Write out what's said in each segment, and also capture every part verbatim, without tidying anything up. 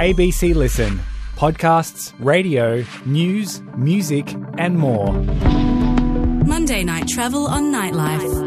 A B C Listen. Podcasts, radio, news, music and more. Monday Night Travel on Nightlife.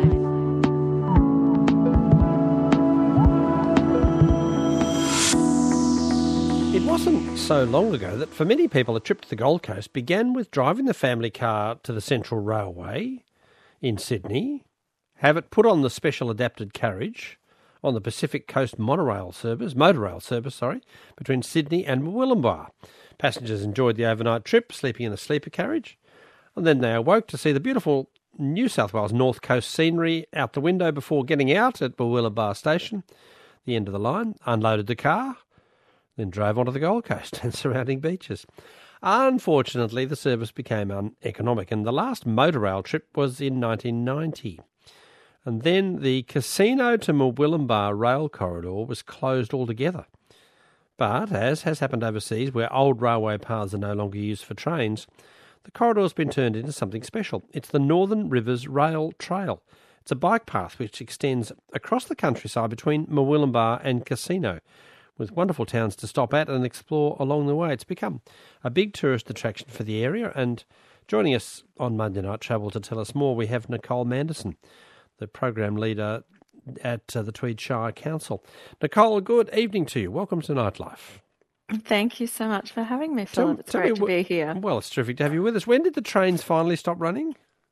It wasn't so long ago that for many people a trip to the Gold Coast began with driving the family car to the Central Railway in Sydney, have it put on the special adapted carriage on the Pacific Coast monorail service, motorrail service, sorry, between Sydney and Murwillumbah. Passengers enjoyed the overnight trip, sleeping in a sleeper carriage, and then they awoke to see the beautiful New South Wales North Coast scenery out the window before getting out at Murwillumbah Station, the end of the line, unloaded the car, then drove onto the Gold Coast and surrounding beaches. Unfortunately, the service became uneconomic, and the last motorrail trip was in nineteen ninety. And then the Casino to Murwillumbah rail corridor was closed altogether. But, as has happened overseas, where old railway paths are no longer used for trains, the corridor's been turned into something special. It's the Northern Rivers Rail Trail. It's a bike path which extends across the countryside between Murwillumbah and Casino, with wonderful towns to stop at and explore along the way. It's become a big tourist attraction for the area, and joining us on Monday Night Travel to tell us more, we have Nicole Manderson, the program leader at uh, the Tweed Shire Council. Nicole, good evening to you. Welcome to Nightlife. Thank you so much for having me, Philip. It's great to be here. Well, it's terrific to have you with us. When did the trains finally stop running?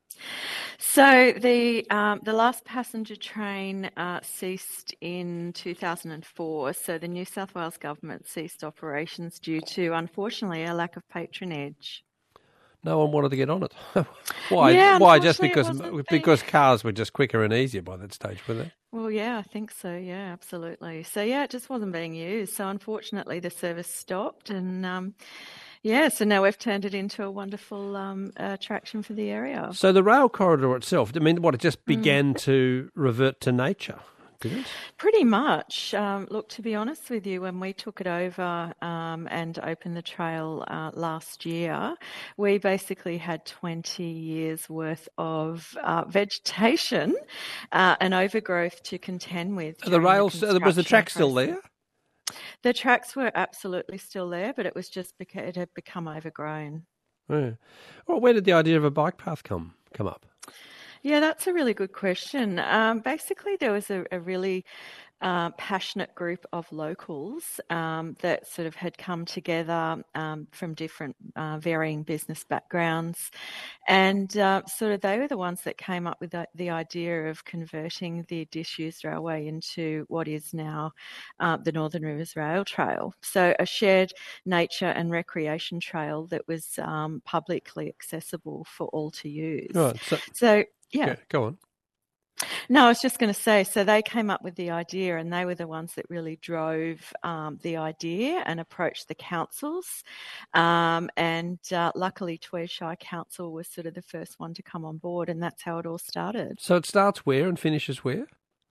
So the um, the last passenger train uh, ceased in two thousand four. So the New South Wales government ceased operations due to, unfortunately, a lack of patronage. No one wanted to get on it. Why? Yeah, Why? Just because being... because cars were just quicker and easier by that stage, were they? Well, yeah, I think so. Yeah, absolutely. So yeah, it just wasn't being used. So unfortunately, the service stopped, and um, yeah, so now we've turned it into a wonderful um, attraction for the area. So the rail corridor itself, I mean, what, it just began mm. to revert to nature, did it? Pretty much. Um, look, to be honest with you, when we took it over um, and opened the trail uh, last year, we basically had twenty years worth of uh, vegetation uh, and overgrowth to contend with. The rails, the was the track still there? The tracks were absolutely still there, but it was just because it had become overgrown. Yeah. Well, where did the idea of a bike path come come up? Yeah, that's a really good question. Um, basically, there was a, a really uh, passionate group of locals um, that sort of had come together um, from different uh, varying business backgrounds, and uh, sort of they were the ones that came up with the, the idea of converting the disused railway into what is now uh, the Northern Rivers Rail Trail. So a shared nature and recreation trail that was um, publicly accessible for all to use. Right. So, so yeah. yeah, go on. No, I was just going to say, so they came up with the idea, and they were the ones that really drove um, the idea and approached the councils. Um, and uh, luckily, Tweed Shire Council was sort of the first one to come on board, and that's how it all started. So it starts where and finishes where?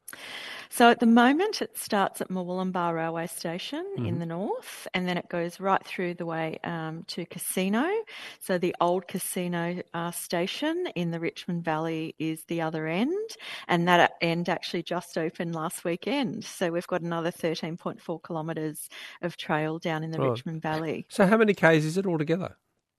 So at the moment, it starts at Murwillumbah Railway Station mm-hmm. in the north, and then it goes right through the way um, to Casino. So the old Casino uh, station in the Richmond Valley is the other end, and that end actually just opened last weekend. So we've got another thirteen point four kilometres of trail down in the right. Richmond Valley. So how many k's is it altogether?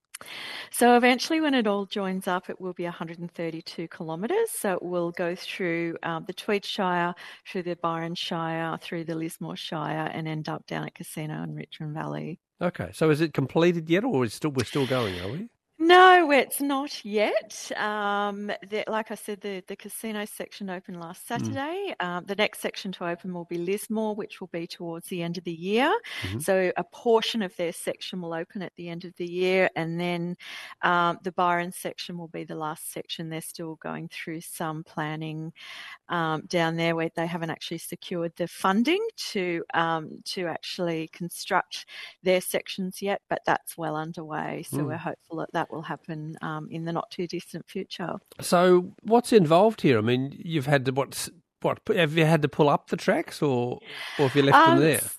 So eventually, when it all joins up, it will be one hundred thirty-two kilometres. So it will go through um, the Tweed Shire, through the Byron Shire, through the Lismore Shire, and end up down at Casino in Richmond Valley. Okay, so is it completed yet, or is still we're still going? Are we? No, it's not yet. Um, the, like I said, the, the casino section opened last Saturday. Mm. Um, the next section to open will be Lismore, which will be towards the end of the year. Mm-hmm. So a portion of their section will open at the end of the year, and then um, the Byron section will be the last section. They're still going through some planning um, down there where they haven't actually secured the funding to um, to actually construct their sections yet, but that's well underway. So mm. we're hopeful that that will happen um, in the not too distant future. So what's involved here? I mean, you've had to, what, what have you had to pull up the tracks or, or have you left um, them there?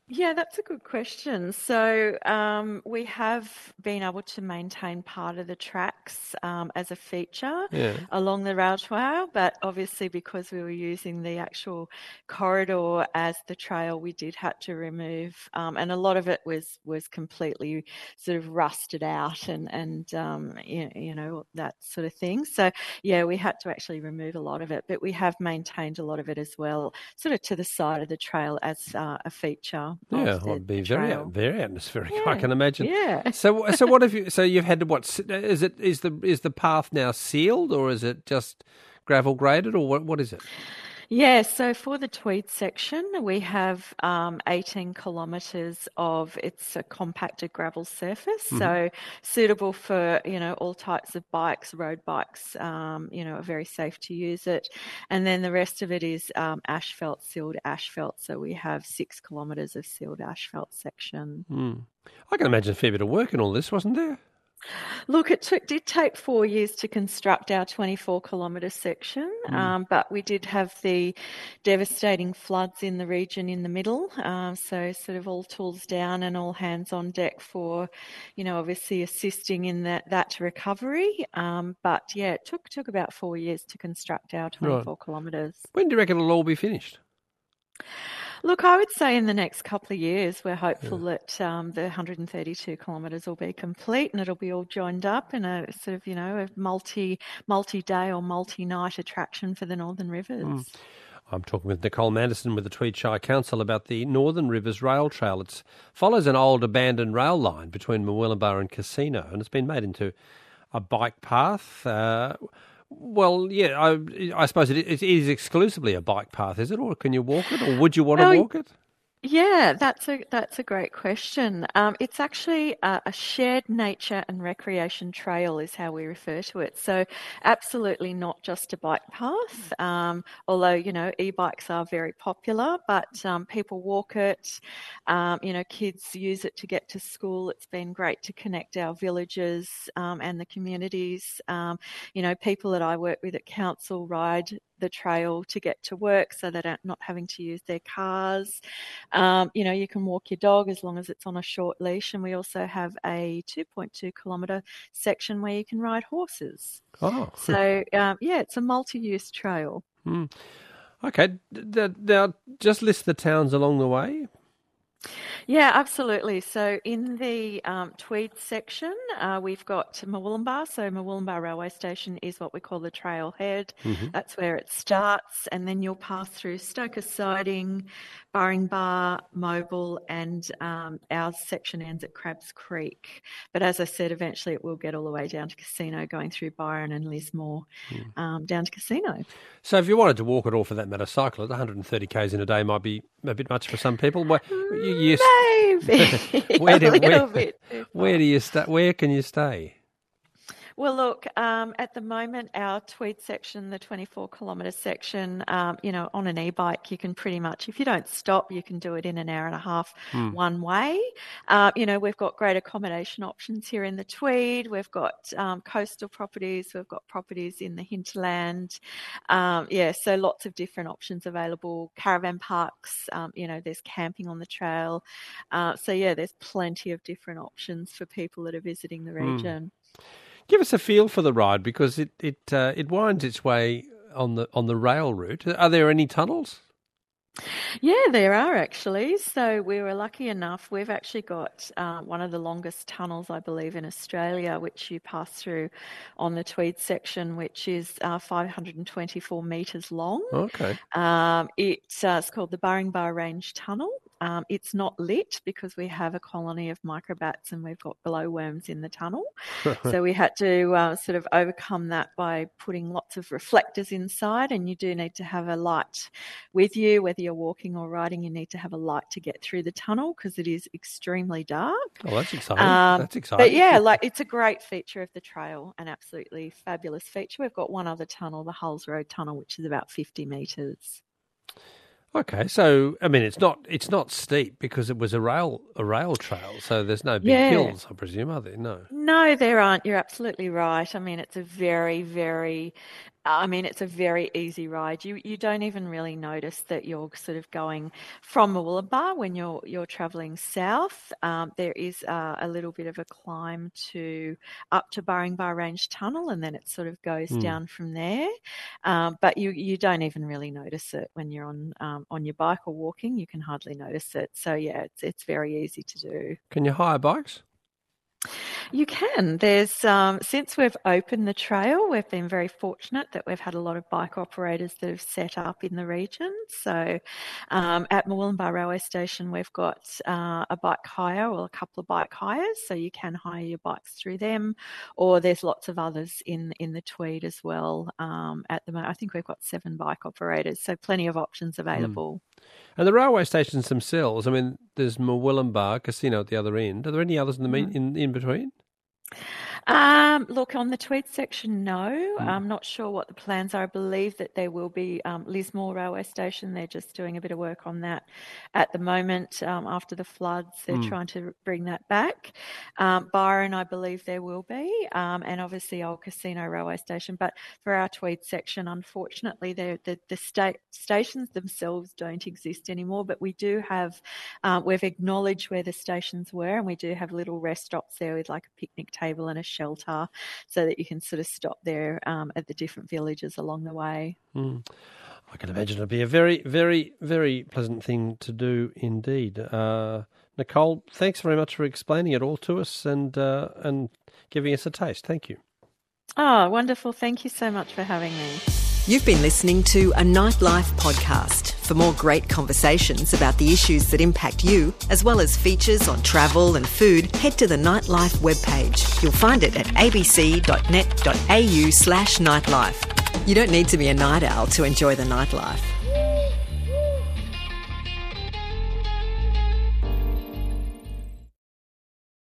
Yeah, that's a good question. So um, we have been able to maintain part of the tracks um, as a feature Yeah. along the rail trail, but obviously because we were using the actual corridor as the trail, we did have to remove, um, and a lot of it was was completely sort of rusted out and and um, you, you know that sort of thing. So yeah, we had to actually remove a lot of it, but we have maintained a lot of it as well, sort of to the side of the trail as uh, a feature. Yeah, Of well, the, it'd be the very trail. very atmospheric. I Yeah, can imagine. yeah. So so what have you? So you've had to what? Is it is the is the path now sealed or is it just gravel graded or what? What is it? Yeah, so for the Tweed section, we have um, eighteen kilometres of, it's a compacted gravel surface, Mm-hmm. so suitable for, you know, all types of bikes, road bikes, um, you know, are very safe to use it. And then the rest of it is um, asphalt, sealed asphalt, so we have six kilometres of sealed asphalt section. Mm. I can imagine a fair bit of work in all this, wasn't there? Look, it took, did take four years to construct our twenty-four kilometre section, Mm. um, but we did have the devastating floods in the region in the middle. Um, so sort of all tools down and all hands on deck for, you know, obviously assisting in that, that recovery. Um, but yeah, it took, took about four years to construct our twenty-four kilometres. When do you reckon it'll all be finished? Look, I would say in the next couple of years, we're hopeful that um, the one hundred thirty-two kilometres will be complete and it'll be all joined up in a sort of, you know, a multi, multi-day or multi-night attraction for the Northern Rivers. Mm. I'm talking with Nicole Manderson with the Tweed Shire Council about the Northern Rivers Rail Trail. It follows an old abandoned rail line between Murwillumbah and Casino, and it's been made into a bike path. Uh, well, yeah, I, I suppose it is, it is exclusively a bike path, is it? Or can you walk it? Or would you want to Oh, walk it? Yeah, that's a that's a great question. Um, it's actually a, a shared nature and recreation trail is how we refer to it. So absolutely not just a bike path, um, although, you know, e-bikes are very popular, but um, people walk it, um, you know, kids use it to get to school. It's been great to connect our villages um, and the communities. Um, you know, people that I work with at council ride the trail to get to work so they don't not having to use their cars. Um, you know, you can walk your dog as long as it's on a short leash, and we also have a two point two kilometre section where you can ride horses. Oh. So, um, yeah, it's a multi-use trail. Mm. Okay, now just list the towns along the way. Yeah, absolutely. So in the um, Tweed section, uh, we've got Murwillumbah. So Murwillumbah Railway Station is what we call the trailhead. Mm-hmm. That's where it starts. And then you'll pass through Stoker Siding, Burringbar, Mobile, and um, our section ends at Crabs Creek. But as I said, eventually it will get all the way down to Casino, going through Byron and Lismore, mm. um, down to Casino. So if you wanted to walk it, or for that matter, cycle it, one hundred thirty kays in a day might be a bit much for some people. But you, you Maybe where do, a little where, bit. Where do you stay? Where can you stay? Well, look, um, at the moment, our Tweed section, the twenty-four kilometre section, um, you know, on an e-bike, you can pretty much, if you don't stop, you can do it in an hour and a half hmm. one way. Uh, you know, we've got great accommodation options here in the Tweed. We've got um, coastal properties. We've got properties in the hinterland. Um, yeah, so lots of different options available. Caravan parks, um, you know, there's camping on the trail. Uh, so, yeah, there's plenty of different options for people that are visiting the region. Hmm. Give us a feel for the ride, because it it uh, it winds its way on the on the rail route. Are there any tunnels? Yeah, there are actually. So we were lucky enough. We've actually got uh, one of the longest tunnels, I believe, in Australia, which you pass through on the Tweed section, which is uh, five hundred twenty-four metres long. Okay. Um, it, uh, it's called the Burringbar Range Tunnel. Um, it's not lit because we have a colony of microbats and we've got glowworms in the tunnel. So we had to uh, sort of overcome that by putting lots of reflectors inside, and you do need to have a light with you, whether you're walking or riding. You need to have a light to get through the tunnel because it is extremely dark. Oh, that's exciting. Um, that's exciting. But yeah, like it's a great feature of the trail, an absolutely fabulous feature. We've got one other tunnel, the Hulls Road Tunnel, which is about fifty metres. Okay, so I mean, it's not it's not steep because it was a rail a rail trail, so there's no big yeah. hills, I presume, are there? No. No, there aren't. You're absolutely right. I mean, it's a very, very I mean, it's a very easy ride. You you don't even really notice that you're sort of going from Murwillumbah when you're you're travelling south. Um, there is uh, a little bit of a climb to up to Burringbar Range Tunnel, and then it sort of goes mm. down from there. Um, but you you don't even really notice it when you're on um, on your bike or walking. You can hardly notice it. So yeah, it's it's very easy to do. Can you hire bikes? You can. There's um, since we've opened the trail, we've been very fortunate that we've had a lot of bike operators that have set up in the region. So um, at Murwillumbah Railway Station, we've got uh, a bike hire or a couple of bike hires, so you can hire your bikes through them. Or there's lots of others in in the Tweed as well. Um, at the moment, I think we've got seven bike operators, so plenty of options available. Mm. And the railway stations themselves, I mean, there's Murwillumbah Casino at the other end. Are there any others in the mm. in, in between? Um, look, on the Tweed section, no. Mm. I'm not sure what the plans are. I believe that there will be um, Lismore Railway Station. They're just doing a bit of work on that at the moment. Um, after the floods, they're mm. trying to bring that back. Um, Byron, I believe there will be, um, and obviously Old Casino Railway Station. But for our Tweed section, unfortunately, the the sta- stations themselves don't exist anymore. But we do have, um, we've acknowledged where the stations were, and we do have little rest stops there with like a picnic table and a shelter, so that you can sort of stop there um, at the different villages along the way. Mm. I can imagine it'd be a very, very, very pleasant thing to do indeed. Uh, Nicole, thanks very much for explaining it all to us and uh, and giving us a taste. Thank you. Oh, wonderful. Thank you so much for having me. You've been listening to a Nightlife podcast. For more great conversations about the issues that impact you, as well as features on travel and food, head to the Nightlife webpage. You'll find it at abc.net.au slash nightlife. You don't need to be a night owl to enjoy the nightlife.